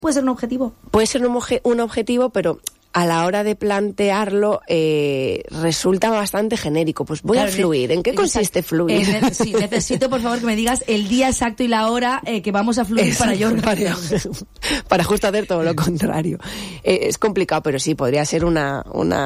¿Puede ser un objetivo? Puede ser un objetivo, pero a la hora de plantearlo resulta bastante genérico. Pues voy a fluir. ¿En qué consiste fluir? Sí, necesito, por favor, que me digas el día exacto y la hora que vamos a fluir. Exacto, para justo hacer todo lo contrario. Es complicado, pero sí, podría ser una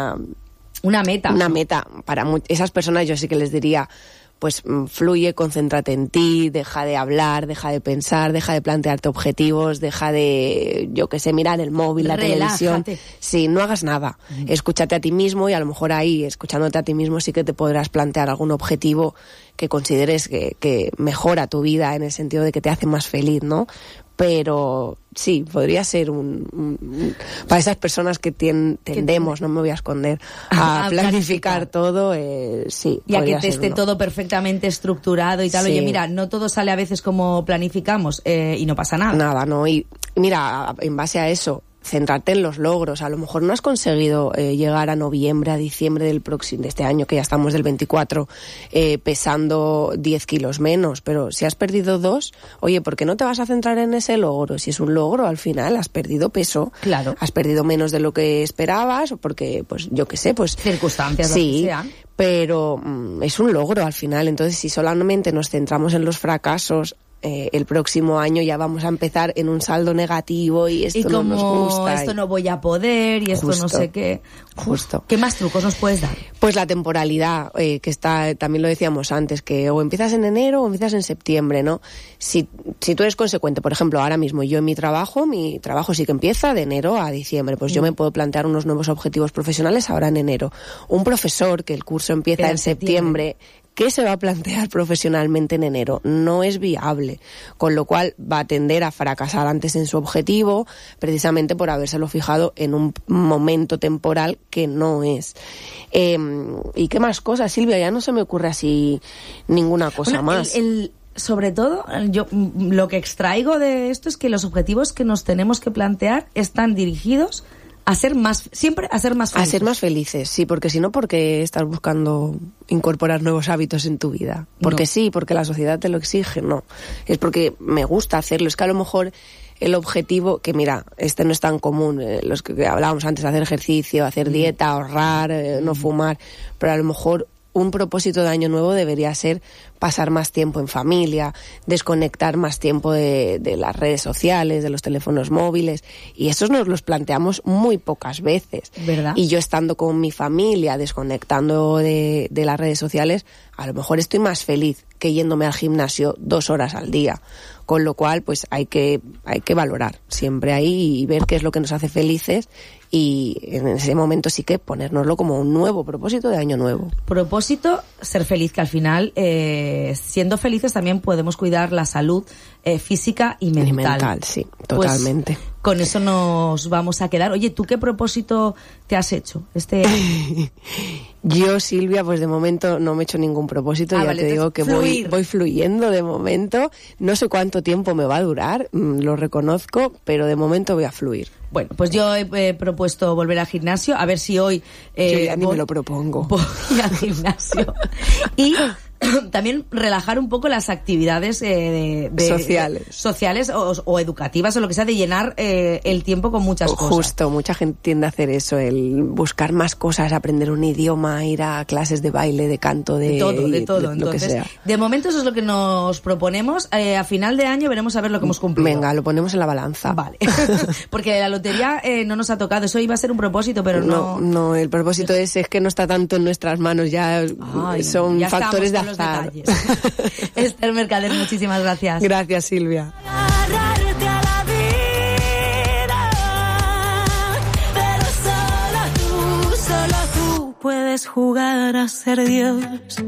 meta. Una meta. Para esas personas yo sí que les diría, pues fluye, concéntrate en ti, deja de hablar, deja de pensar, deja de plantearte objetivos, deja de, yo qué sé, mirar el móvil, la televisión. Sí, no hagas nada. Escúchate a ti mismo y a lo mejor ahí, escuchándote a ti mismo, sí que te podrás plantear algún objetivo que consideres que mejora tu vida en el sentido de que te hace más feliz, ¿no? Pero sí, podría ser para esas personas que tendemos, no me voy a esconder, a planificar todo, sí. Y a que te esté todo perfectamente estructurado y tal. Sí. Oye, mira, no todo sale a veces como planificamos y no pasa nada. Nada, no. Y mira, en base a eso, centrarte en los logros. A lo mejor no has conseguido llegar a noviembre, a diciembre de este año, que ya estamos del 24, pesando 10 kilos menos, pero si has perdido 2, oye, ¿por qué no te vas a centrar en ese logro? Si es un logro, al final has perdido peso, claro, has perdido menos de lo que esperabas, o porque, pues yo qué sé, pues circunstancias, sí, lo que sean. Pero es un logro al final. Entonces, si solamente nos centramos en los fracasos, el próximo año ya vamos a empezar en un saldo negativo y esto no nos gusta. Esto no voy a poder y esto no sé qué. Justo. ¿Qué más trucos nos puedes dar? Pues la temporalidad, que está, también lo decíamos antes, que o empiezas en enero o empiezas en septiembre, ¿no? Si tú eres consecuente, por ejemplo, ahora mismo yo en mi trabajo sí que empieza de enero a diciembre, pues yo me puedo plantear unos nuevos objetivos profesionales ahora en enero. Un profesor que el curso empieza en septiembre, ¿qué se va a plantear profesionalmente en enero? No es viable, con lo cual va a tender a fracasar antes en su objetivo, precisamente por habérselo fijado en un momento temporal que no es. ¿Y qué más cosas, Silvia? Ya no se me ocurre así ninguna cosa más. Sobre todo, yo lo que extraigo de esto es que los objetivos que nos tenemos que plantear están dirigidos a ser más felices. A ser más felices, sí, porque si no, porque estás buscando incorporar nuevos hábitos en tu vida. Porque no. Sí, porque la sociedad te lo exige, no. Es porque me gusta hacerlo. Es que a lo mejor el objetivo, que mira, no es tan común, los que hablábamos antes, hacer ejercicio, hacer dieta, ahorrar, no fumar, pero a lo mejor un propósito de año nuevo debería ser pasar más tiempo en familia, desconectar más tiempo de las redes sociales, de los teléfonos móviles, y esos nos los planteamos muy pocas veces. ¿Verdad? Y yo estando con mi familia, desconectando de las redes sociales, a lo mejor estoy más feliz que yéndome al gimnasio 2 horas al día. Con lo cual, pues hay que valorar siempre ahí y ver qué es lo que nos hace felices, y en ese momento sí que ponérnoslo como un nuevo propósito de año nuevo. Propósito, ser feliz, que al final, siendo felices también podemos cuidar la salud física y mental. Y mental, sí, totalmente. Pues, con eso nos vamos a quedar. Oye, ¿tú qué propósito te has hecho este año? Yo, Silvia, pues de momento no me he hecho ningún propósito, ya te digo que voy fluyendo de momento. No sé cuánto tiempo me va a durar, lo reconozco, pero de momento voy a fluir. Bueno, pues yo he propuesto volver al gimnasio, a ver si hoy... yo ya ni me lo propongo. Voy al gimnasio. Y también relajar un poco las actividades sociales o educativas o lo que sea, de llenar el tiempo con muchas cosas. Justo, mucha gente tiende a hacer eso, el buscar más cosas, aprender un idioma, ir a clases de baile, de canto, de todo. Entonces, lo que sea. De momento eso es lo que nos proponemos. A final de año veremos a ver lo que hemos cumplido. Venga, lo ponemos en la balanza. Vale. Porque la lotería no nos ha tocado. Eso iba a ser un propósito, pero no. No, el propósito es que no está tanto en nuestras manos, ya son ya factores de azar. Esther Mercader, muchísimas gracias. Gracias, Silvia. Solo tú puedes jugar a ser Dios.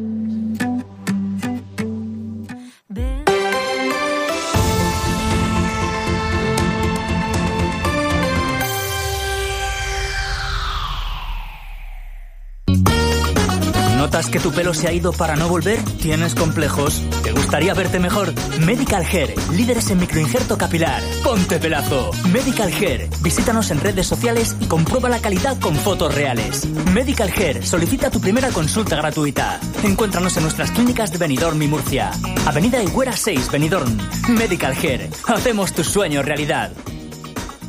¿Notas que tu pelo se ha ido para no volver? ¿Tienes complejos? ¿Te gustaría verte mejor? Medical Hair, líderes en microinjerto capilar. ¡Ponte pelazo! Medical Hair, visítanos en redes sociales y comprueba la calidad con fotos reales. Medical Hair, solicita tu primera consulta gratuita. Encuéntranos en nuestras clínicas de Benidorm y Murcia. Avenida Higuera 6, Benidorm. Medical Hair, hacemos tu sueño realidad.